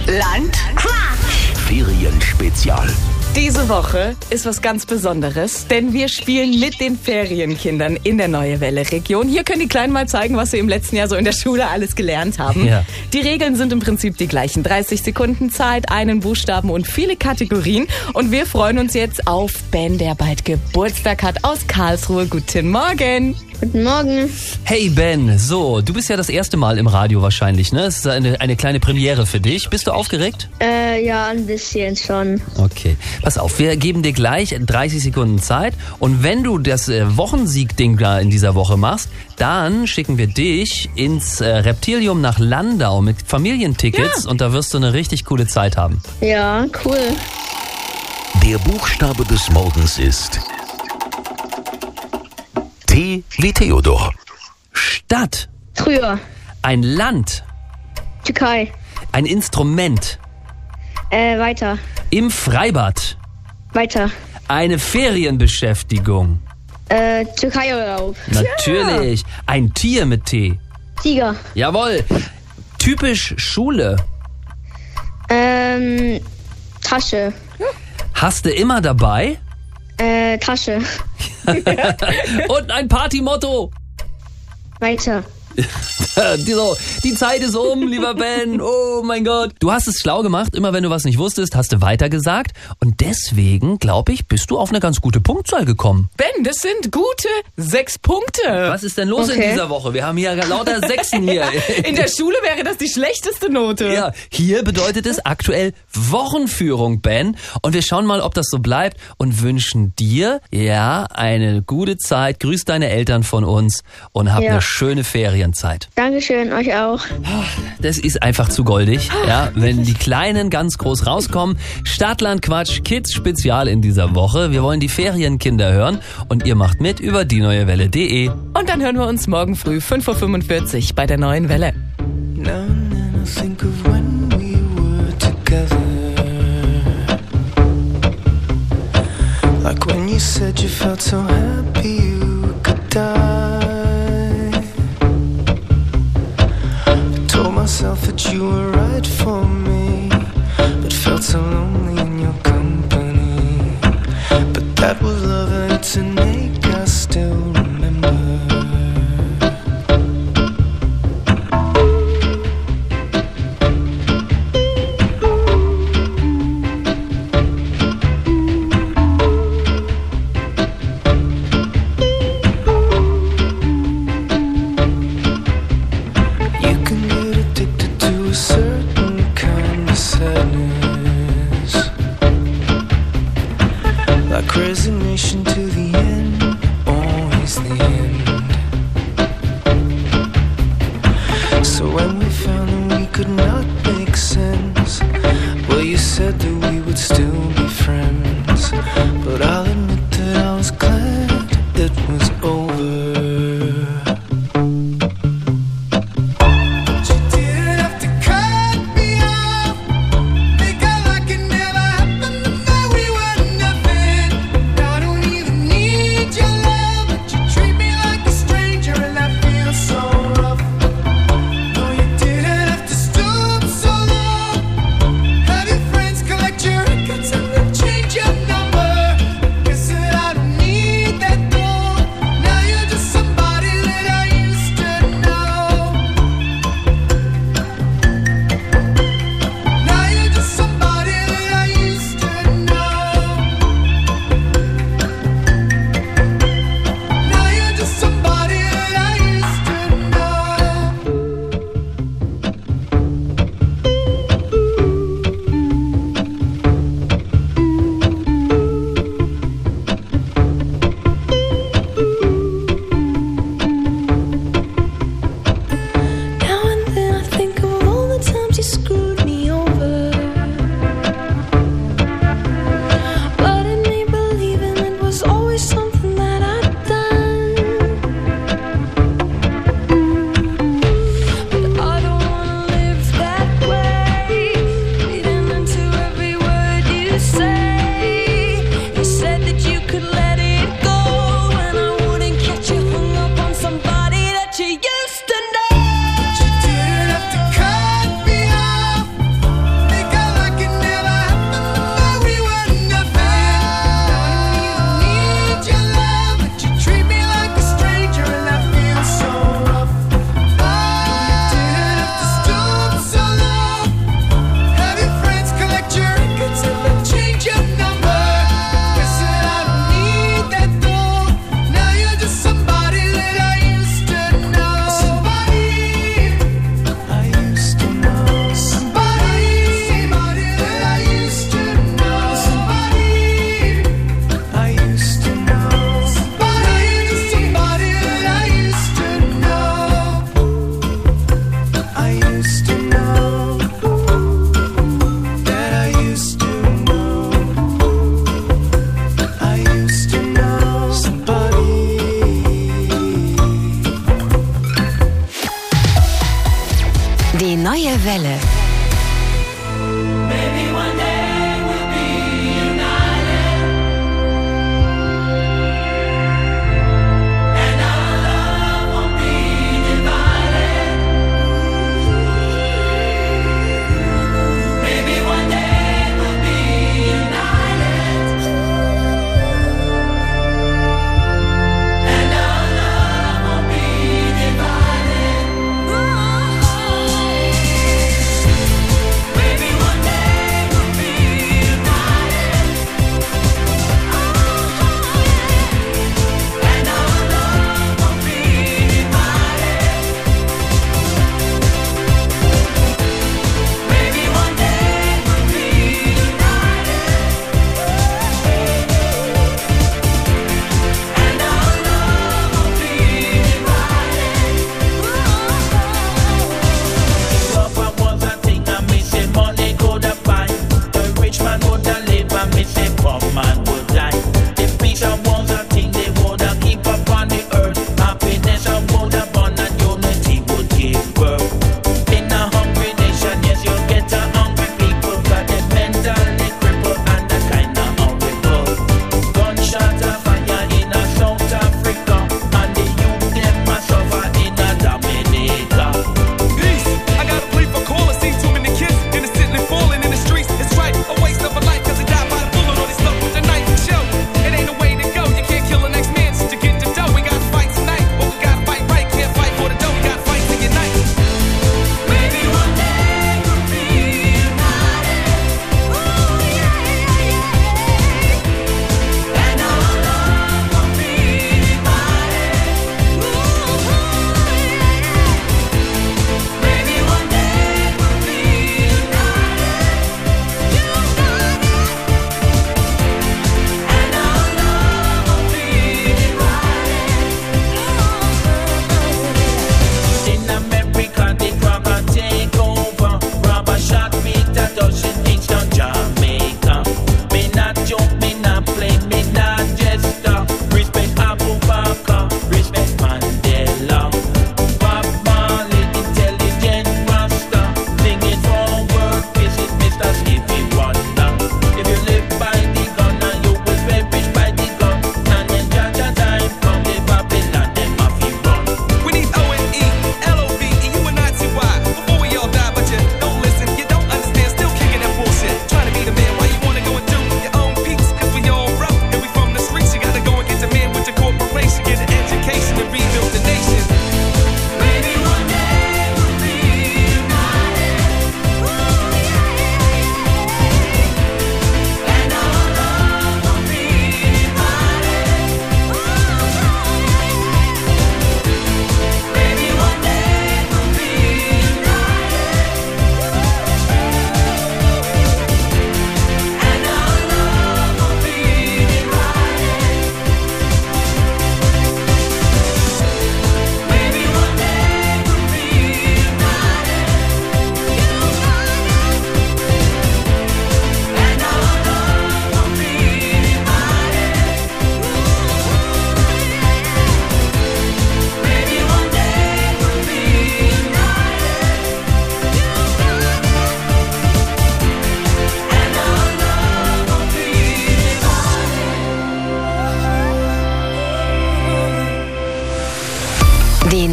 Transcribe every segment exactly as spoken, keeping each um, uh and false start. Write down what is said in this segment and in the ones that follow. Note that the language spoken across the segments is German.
Land Quatsch. Ferienspezial. Diese Woche ist was ganz Besonderes, denn wir spielen mit den Ferienkindern in der Neue Welle Region. Hier können die Kleinen mal zeigen, was sie im letzten Jahr so in der Schule alles gelernt haben. Ja. Die Regeln sind im Prinzip die gleichen. dreißig Sekunden Zeit, einen Buchstaben und viele Kategorien. Und wir freuen uns jetzt auf Ben, der bald Geburtstag hat, aus Karlsruhe. Guten Morgen. Guten Morgen. Hey Ben, so, du bist ja das erste Mal im Radio wahrscheinlich, ne? Es ist eine, eine kleine Premiere für dich. Bist du aufgeregt? Äh, ja, ein bisschen schon. Okay, pass auf, wir geben dir gleich dreißig Sekunden Zeit und wenn du das äh, Wochensieg-Ding da in dieser Woche machst, dann schicken wir dich ins äh, Reptilium nach Landau mit Familientickets Ja. und da wirst du eine richtig coole Zeit haben. Ja, cool. Der Buchstabe des Morgens ist T wie Theodor. Stadt, Früher. ein Land, Türkei. ein Instrument, Äh, weiter. im Freibad, Weiter. eine Ferienbeschäftigung, Äh, Türkei-Urlaub. natürlich, ein Tier mit T. Tiger. Jawohl, typisch Schule, Ähm, Tasche. hast du immer dabei Äh, Tasche. und ein Partymotto. Weiter. Die, so, die Zeit ist um, lieber Ben. Oh mein Gott. Du hast es schlau gemacht. Immer wenn du was nicht wusstest, hast du weitergesagt. Und deswegen, glaube ich, bist du auf eine ganz gute Punktzahl gekommen. Ben, das sind gute sechs Punkte. Was ist denn los in Okay. dieser Woche? Wir haben hier lauter Sechsen hier. In der Schule wäre das die schlechteste Note. Ja, hier bedeutet es aktuell Wochenführung, Ben. Und wir schauen mal, ob das so bleibt und wünschen dir, ja, eine gute Zeit. Grüß deine Eltern von uns und hab Ja. eine schöne Ferienzeit. Dankeschön, euch auch. Das ist einfach zu goldig, ja, wenn die Kleinen ganz groß rauskommen. Stadtland Quatsch, Kids Spezial in dieser Woche. Wir wollen die Ferienkinder hören und ihr macht mit über die neue welle punkt de. Und dann hören wir uns morgen früh fünf Uhr fünfundvierzig bei der Neuen Welle. Now and then I think of when we were together. Like when you said you felt so happy you could die. I told myself that you were right for me, but felt so lonely in your company. But that was love and it's an ache I still remember. You can get addicted to a certain kind of sadness, like resignation to the end, always the end. So when we found that we could not make sense, well, you said that we would still be friends. But I'll admit that I was glad it was over. Treat me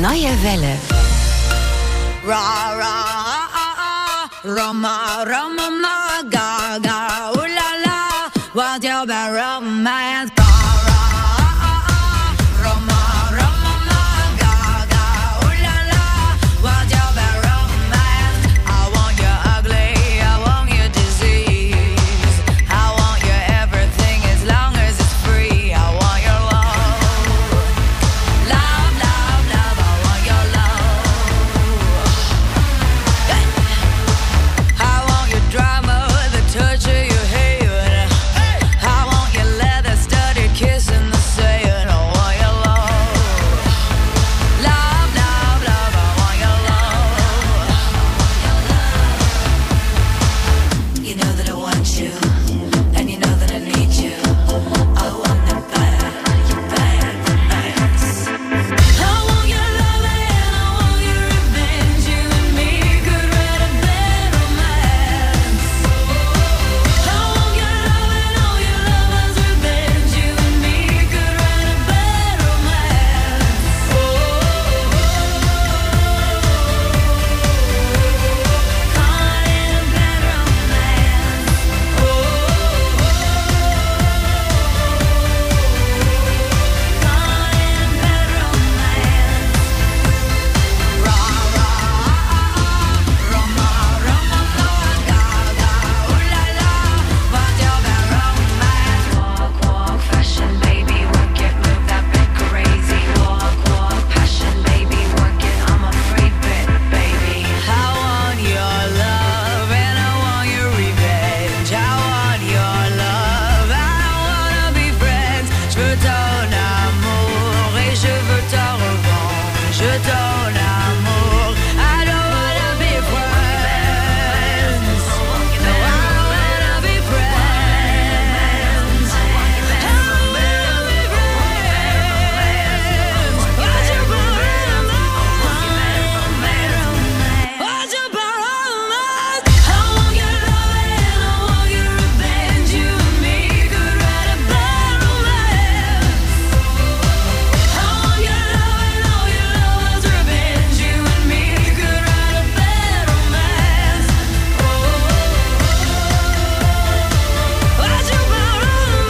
neue Welle. Ra ra ah, ah, Roma Roma ma ga ga ooh la la, what's your bad romance? Ra ra ah, ah, Roma Roma ma ga ga ooh la la, what's your bad romance? I want you ugly, I want you disease, I want you everything as long as it's free. I want your love, love, love, love. I want your love. I want your drama, the touch of your hair. I want your leather-studded kiss in the sand. I want your love, love, love, love. I want your love. You know that I want you, and you know that I need you. I want them bad, bad, nice. I want your love and I want your revenge. You and me could write a bad romance. I want your love and all your lovers' revenge. You and me could write a bad romance. Oh, caught in a bad romance. Oh, caught in a bad romance. Ra ra Roma Roma ma ga ga ooh la la, what's your bad romance? Walk walk fashion baby, work it, move that bit crazy. Walk walk passion baby, work it, I'm a free bit baby. I want your love and I want your revenge. I want your love, I wanna be friends. Je veux ton amour et je veux ta revanche. Ton amour, I don't wanna be friends. No, I wanna be friends. I wanna be friends. What's your problem? What's your problem? I want your love and I want your revenge. You and me could write a bad romance. I want your love and all your lovers' revenge. You and me could write a bad romance. Oh, what's your problem?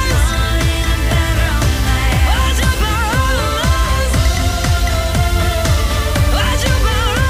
What's your problem? What's your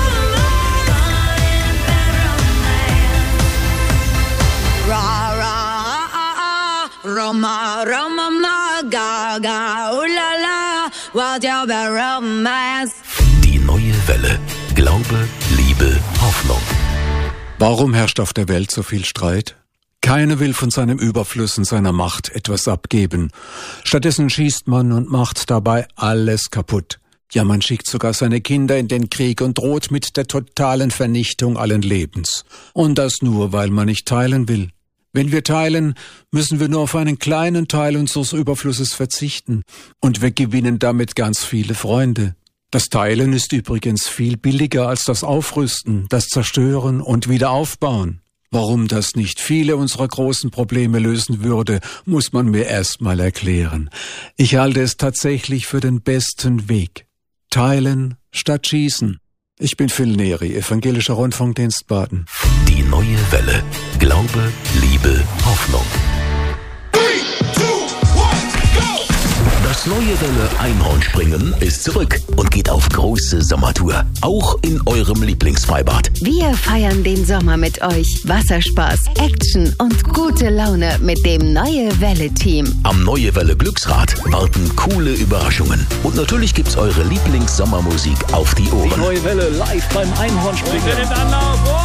problem? Ra ra ah, ah, Roma Roma ma ga ga ooh la la, what's your bad romance? Die neue Welle. Glaube, Liebe, Hoffnung. Warum herrscht auf der Welt so viel Streit? Keiner will von seinem Überfluss und seiner Macht etwas abgeben. Stattdessen schießt man und macht dabei alles kaputt. Ja, man schickt sogar seine Kinder in den Krieg und droht mit der totalen Vernichtung allen Lebens. Und das nur, weil man nicht teilen will. Wenn wir teilen, müssen wir nur auf einen kleinen Teil unseres Überflusses verzichten. Und wir gewinnen damit ganz viele Freunde. Das Teilen ist übrigens viel billiger als das Aufrüsten, das Zerstören und Wiederaufbauen. Warum das nicht viele unserer großen Probleme lösen würde, muss man mir erst mal erklären. Ich halte es tatsächlich für den besten Weg. Teilen statt schießen. Ich bin Phil Neri, Evangelischer Rundfunkdienst Baden. Die neue Welle. Glaube, Liebe, Hoffnung. Das neue Welle Einhornspringen ist zurück und geht auf große Sommertour. Auch in eurem Lieblingsfreibad. Wir feiern den Sommer mit euch. Wasserspaß, Action und gute Laune mit dem Neue Welle-Team. Am Neue Welle Glücksrad warten coole Überraschungen. Und natürlich gibt's eure Lieblings-Sommermusik auf die Ohren. Neue Welle live beim Einhornspringen.